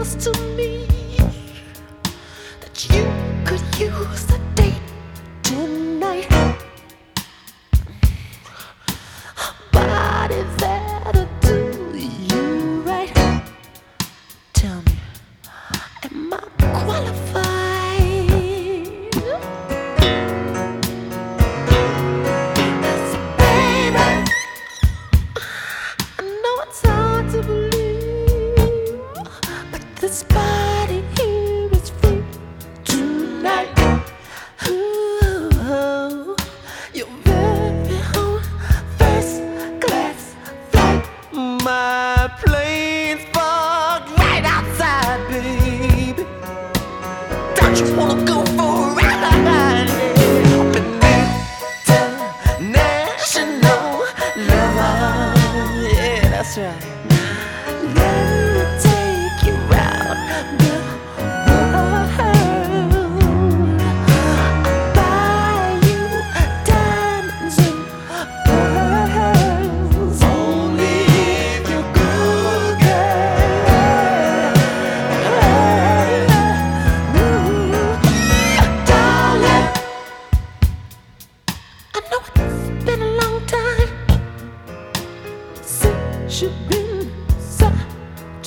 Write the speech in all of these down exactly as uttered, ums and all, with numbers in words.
feels to me that you could use a date tonight. Body that'll do you right. Tell me, am I qualified? This body here is free tonight. Ooh, you're very own first class flight. My plane's parked right outside, baby. Don't you wanna go for a ride? Up in international lover. Yeah, that's right. You've been satisfied.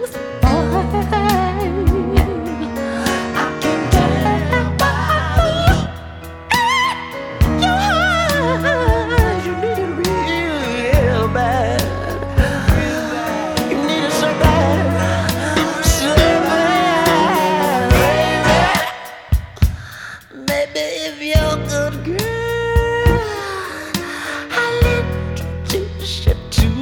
I can tell by your eyes you need it real bad. You need it so bad, so bad. Maybe if you're a good girl, I'll introduce you to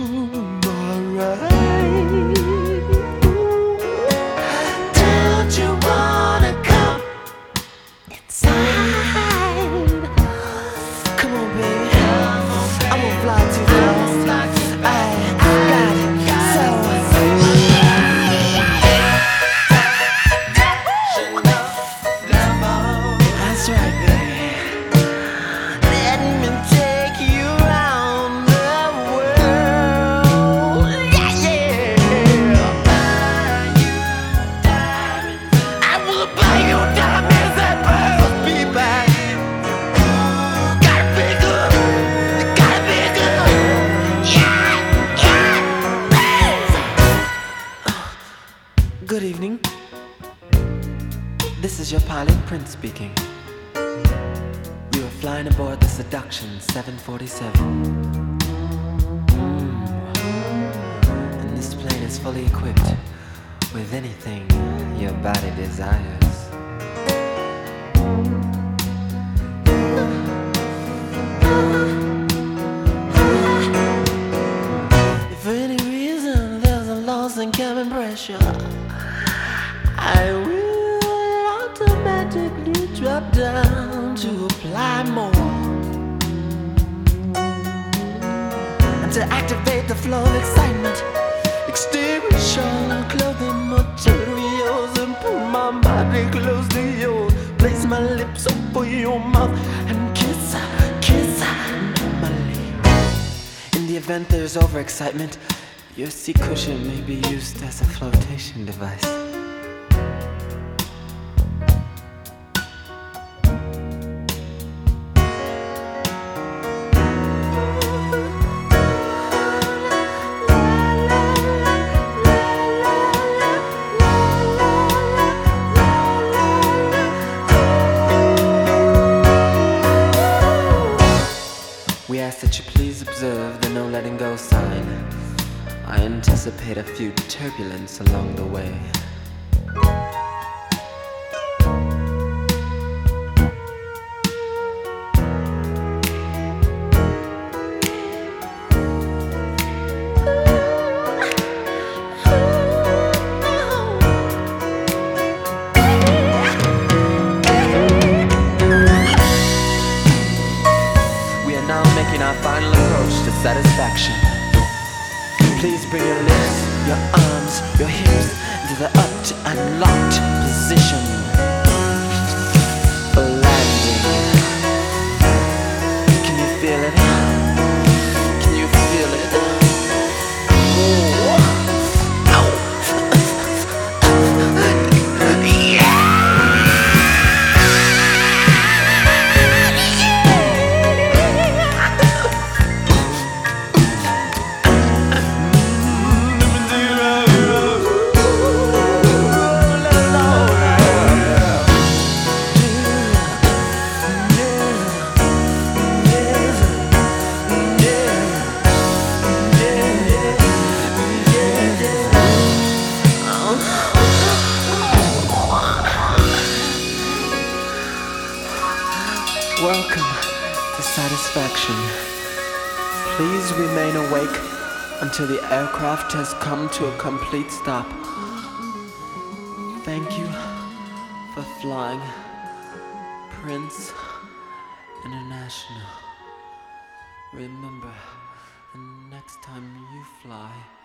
Good evening. This is your pilot, Prince speaking. You are flying aboard the Seduction seven forty-seven. Mm. And this plane is fully equipped with anything your body desires. If for any reason there's a loss in cabin pressure, I will automatically drop down to apply more. And to activate the flow of excitement, exterior clothing materials, and pull my body close to yours. Place my lips over your mouth and kiss, kiss normally. In the event there's overexcitement, your seat cushion may be used as a flotation device. We ask that you please observe the no letting go sign. I anticipate a few turbulence along the way. Making our final approach to satisfaction. Please bring your lips, your arms, your hips into the up to unlocked position for landing. Can you feel it? Can you feel it? Oh. Welcome to satisfaction. Please remain awake until the aircraft has come to a complete stop. Thank you for flying Prince International. Remember, the next time you fly,